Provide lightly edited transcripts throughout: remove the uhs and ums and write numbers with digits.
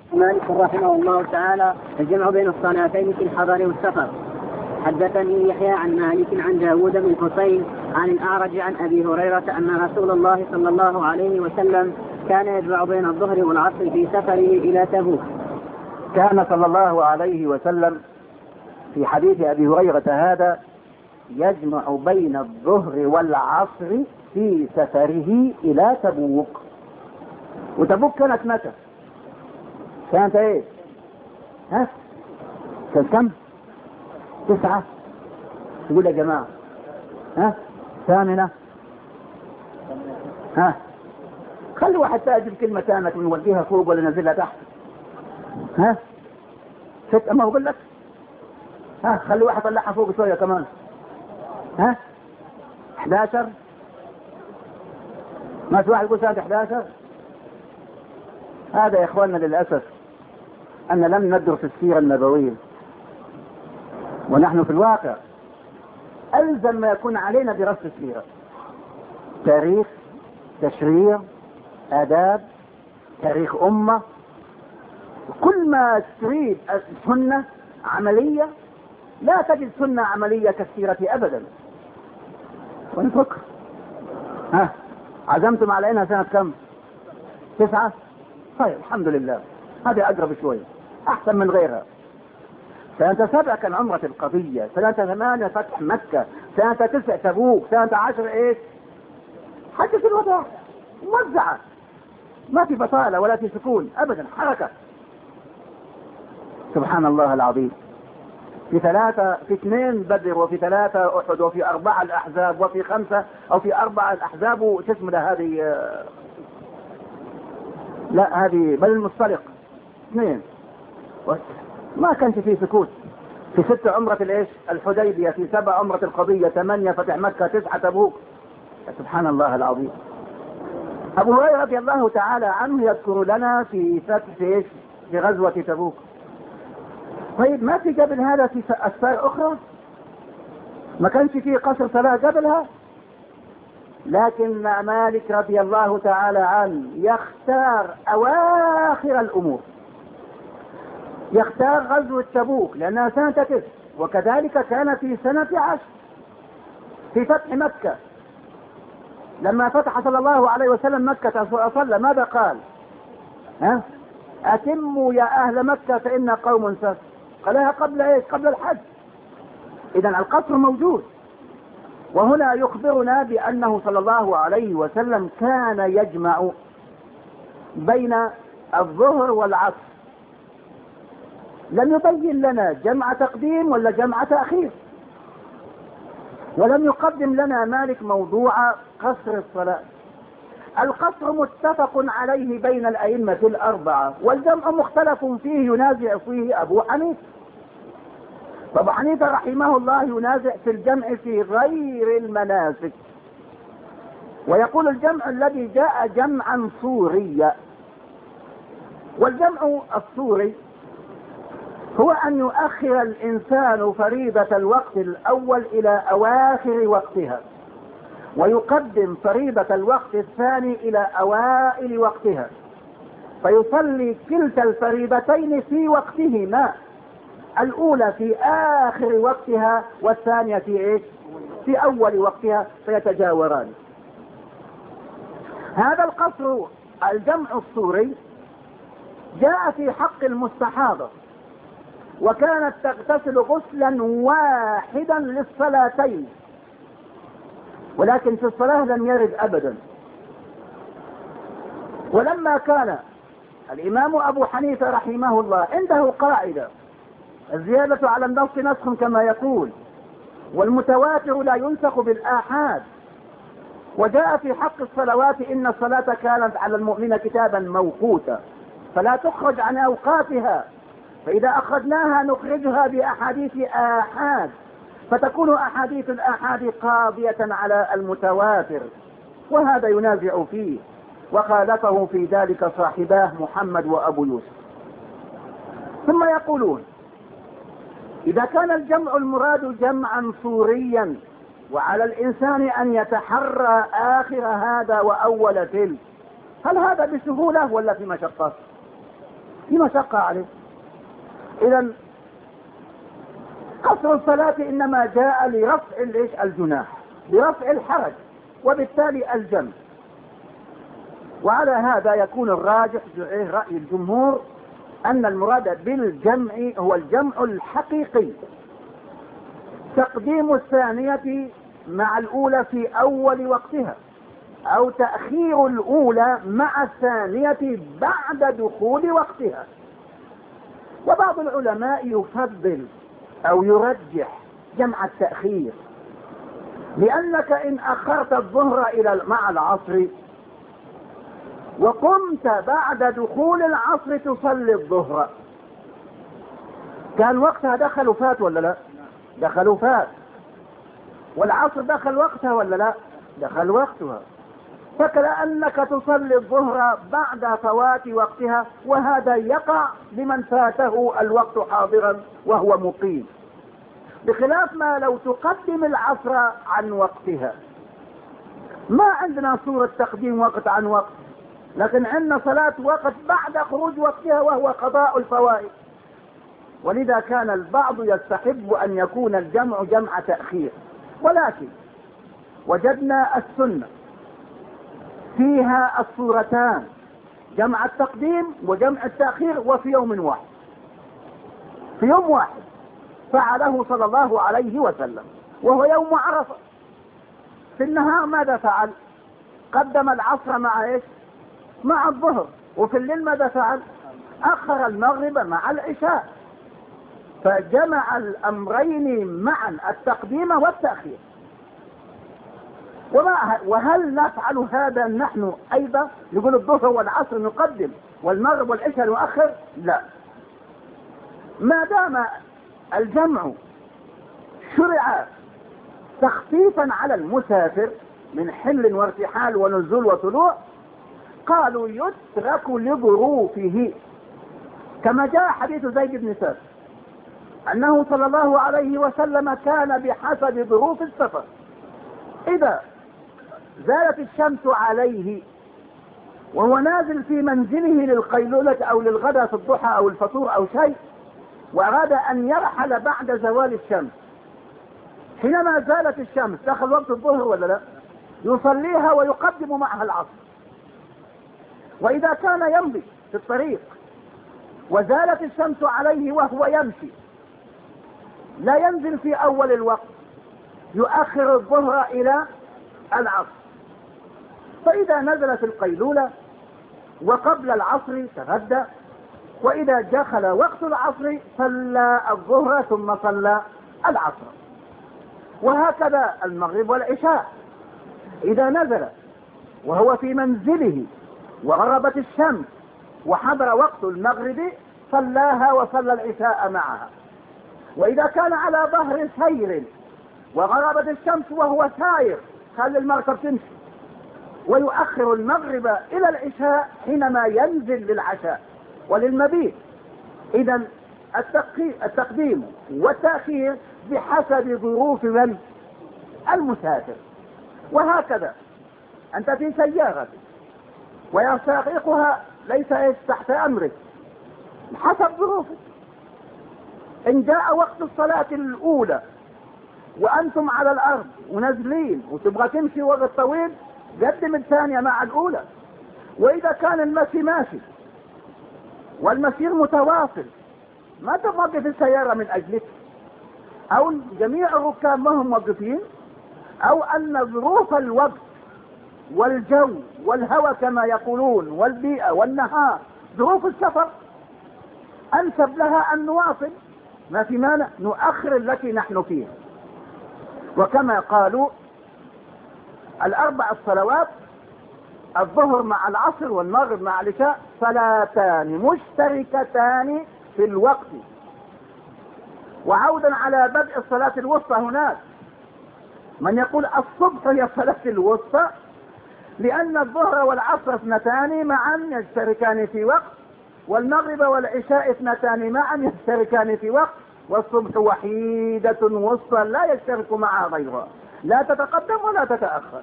مالك رحمه الله تعالى الجمع بين الصلاتين في الحضر والسفر. حدثني يحيى عن مالك عن داود بن حسين عن الأعرج عن أبي هريرة أن رسول الله صلى الله عليه وسلم كان يجمع بين الظهر والعصر في سفره إلى تبوك. كان صلى الله عليه وسلم في حديث أبي هريرة هذا يجمع بين الظهر والعصر في سفره إلى تبوك. وتبوك كانت متى؟ كانت ايه؟ كانت كم؟ 9. تقول يا جماعة 8. خلي واحد تأجل كلمة كانت ونوديها فوق ولا ننزلها تحت. 6 ما أقول لك. خلي واحد طلعها فوق شوية كمان. 11. ما في واحد يقول سنة 11. هذا يا إخواننا للأسف أن لم ندرس السيرة النبوية، ونحن في الواقع ألزم ما يكون علينا دراسة السيرة، تاريخ، تشريع، آداب، تاريخ أمة. كل ما تريد السنة عملية لا تجد سنة عملية كالسيرة أبدا. ونفكر عزمتم علينا سنة كم؟ 9. طيب الحمد لله، هذه أقرب شوية، أحسن من غيرها. سنة 7 كان عمرة القضية، سنة 8 فتح مكة، سنة 9 تبوك، سنة 10 إيش؟ حجة الوداع. موزعة، ما في بطالة ولا في سكون أبدا، حركة. سبحان الله العظيم. في 3 في 2 بدر، وفي 3 أحد، وفي 4 الأحزاب، وفي 5 أو في 4 الأحزاب وتسمى هذه لا هذه بل المصطلق 2. ما كانش فيه سكوت. في 6 عمرة الايش؟ الحديبية، في 7 عمرة القضية، 8 فتح مكة، 9 تبوك. سبحان الله العظيم. أبو هريرة رضي الله تعالى عنه يذكر لنا في فتح ايش؟ في غزوة تبوك. طيب ما في قبل هذا في أسفار أخرى؟ ما كانش فيه قصر صلاة قبلها؟ لكن مالك رضي الله تعالى عنه يختار أواخر الأمور، يختار غزوة تبوك لأنها سنة 9، وكذلك كان في سنة 10 في فتح مكة. لما فتح صلى الله عليه وسلم مكة صلى ماذا قال؟ أتموا يا أهل مكة فإن قوم سفر. قالها قبل إيش؟ قبل الحج. إذن القصر موجود. وهنا يخبرنا بأنه صلى الله عليه وسلم كان يجمع بين الظهر والعصر. لم يبين لنا جمع تقديم ولا جمع تأخير، ولم يقدم لنا مالك موضوع قصر الصلاة. القصر متفق عليه بين الأئمة 4، والجمع مختلف فيه ينازع فيه أبو حنيفة. أبو حنيفة رحمه الله ينازع في الجمع في غير المناسك، ويقول الجمع الذي جاء جمعا صوريا. والجمع الصوري هو أن يؤخر الإنسان فريضة الوقت الأول إلى أواخر وقتها، ويقدم فريضة الوقت الثاني إلى أوائل وقتها، فيصلي كلتا الفريضتين في وقتهما، الأولى في آخر وقتها والثانية في إيش؟ في أول وقتها، فيتجاوران. هذا القصر الجمع الصوري جاء في حق المستحاضة، وكانت تغتسل غسلا واحدا للصلاتين، ولكن في الصلاة لم يرد أبدا. ولما كان الإمام أبو حنيفة رحمه الله عنده قاعدة: الزيادة على النص نسخ كما يقول، والمتواتر لا ينسخ بالآحاد. وجاء في حق الصلوات: إن الصلاة كانت على المؤمن كتابا موقوتا فلا تخرج عن أوقاتها، فإذا أخذناها نخرجها بأحاديث آحاد، فتكون أحاديث الآحاد قاضية على المتواتر. وهذا ينازع فيه، وخالفه في ذلك صاحباه محمد وأبو يوسف. ثم يقولون: إذا كان الجمع المراد جمعا صوريا، وعلى الإنسان أن يتحرى آخر هذا وأول تلك، هل هذا بسهولة ولا في مشقة؟ في مشقة عليه. إذا قصر الصلاة إنما جاء لرفع الجناح، لرفع الحرج، وبالتالي الجمع. وعلى هذا يكون الراجح رأي الجمهور أن المراد بالجمع هو الجمع الحقيقي، تقديم الثانية مع الأولى في أول وقتها، أو تأخير الأولى مع الثانية بعد دخول وقتها. وبعض العلماء يفضل أو يرجح جمع التأخير، لأنك إن أخرت الظهر مع العصر وقمت بعد دخول العصر تصلي الظهر، كان وقتها دخل فات ولا لا؟ دخل فات. والعصر دخل وقتها ولا لا؟ دخل وقتها. فكأنك تصلي الظهر بعد فوات وقتها، وهذا يقع لمن فاته الوقت حاضرا وهو مقيم، بخلاف ما لو تقدم العصر عن وقتها. ما عندنا صورة تقديم وقت عن وقت، لكن عندنا صلاة وقت بعد خروج وقتها وهو قضاء الفوائد. ولذا كان البعض يستحب أن يكون الجمع جمع تأخير، ولكن وجدنا السنة فيها الصورتان، جمع التقديم وجمع التأخير، وفي يوم واحد. في يوم واحد فعله صلى الله عليه وسلم، وهو يوم عرفة. في النهار ماذا فعل؟ قدم العصر مع ايش؟ مع الظهر. وفي الليل ماذا فعل؟ أخر المغرب مع العشاء. فجمع الأمرين معا، التقديم والتأخير. وهل نفعل هذا نحن أيضا؟ يقول الظهر والعصر نقدم والمغرب والعشاء نؤخر؟ لا. ما دام الجمع شرع تخفيفا على المسافر من حل وارتحال ونزول وطلوع، قالوا يترك لظروفه، كما جاء حديث زيد بن ثابت أنه صلى الله عليه وسلم كان بحسب ظروف السفر إذا زالت الشمس عليه وهو نازل في منزله للقيلولة أو للغداء في الضحى أو الفطور أو شيء، وأراد أن يرحل بعد زوال الشمس، حينما زالت الشمس دخل وقت الظهر ولا لا؟ يصليها ويقدم معها العصر. وإذا كان يمضي في الطريق وزالت الشمس عليه وهو يمشي، لا ينزل في أول الوقت، يؤخر الظهر إلى العصر. فإذا نزلت القيلولة وقبل العصر تغدى، وإذا دخل وقت العصر صلى الظهر ثم صلى العصر. وهكذا المغرب والعشاء، إذا نزل وهو في منزله وغربت الشمس وحضر وقت المغرب صلاها وصلى العشاء معها. وإذا كان على ظهر سير وغربت الشمس وهو ساير، خلي المركب تمشي، ويؤخر المغرب إلى العشاء حينما ينزل للعشاء وللمبيت. إذا التقديم والتأخير بحسب ظروف من؟ المسافر. وهكذا أنت في سيارة ويساقها ليس تحت أمرك، حسب ظروفك. إن جاء وقت الصلاة الأولى وأنتم على الأرض ونازلين وتبغى تمشي وقت طويل، قدم الثانية مع الأولى. وإذا كان المشي ماشي والمسير متواصل، ما توقف السيارة من أجلك، أو جميع الركاب ما هم موقفين، أو أن ظروف الوقت والجو والهواء كما يقولون والبيئة والنهار، ظروف السفر أنسب لها أن نواصل، ما في مانع نؤخر التي نحن فيها. وكما قالوا الأربع الصلوات، الظهر مع العصر والمغرب مع العشاء، صلاتان مشتركتان في الوقت. وعودا على بدء الصلاة الوسطى، هناك من يقول الصبح هي الصلاة الوسطى، لأن الظهر والعصر اثنتان معا يشتركان في وقت، والمغرب والعشاء اثنتان معا يشتركان في وقت، والصبح وحيدة وسطى لا يشترك معها غيرها، لا تتقدم ولا تتأخر.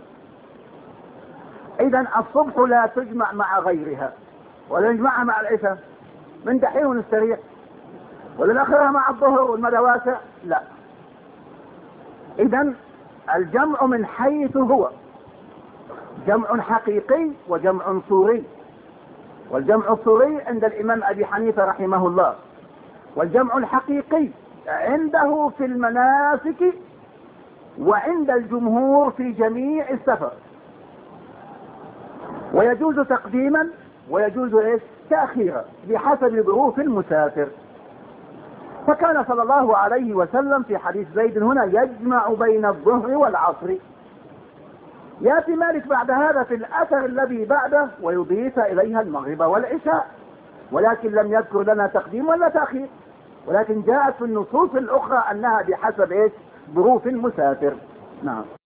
إذن الصبح لا تجمع مع غيرها، ولا يجمعها مع العشاء، من دحين ونستريح، ولا نأخرها مع الظهر والمدى واسع؟ لا. إذن الجمع من حيث هو جمع حقيقي وجمع صوري. والجمع الصوري عند الإمام أبي حنيفة رحمه الله، والجمع الحقيقي عنده في المناسك وعند الجمهور في جميع السفر. ويجوز تقديما ويجوز تأخيرا بحسب ظروف المسافر. فكان صلى الله عليه وسلم في حديث زيد هنا يجمع بين الظهر والعصر. يأتي مالك بعد هذا في الأثر الذي بعده ويضيف إليها المغرب والعشاء، ولكن لم يذكر لنا تقديم ولا تأخير، ولكن جاءت في النصوص الأخرى أنها بحسب ظروف المسافر. نعم.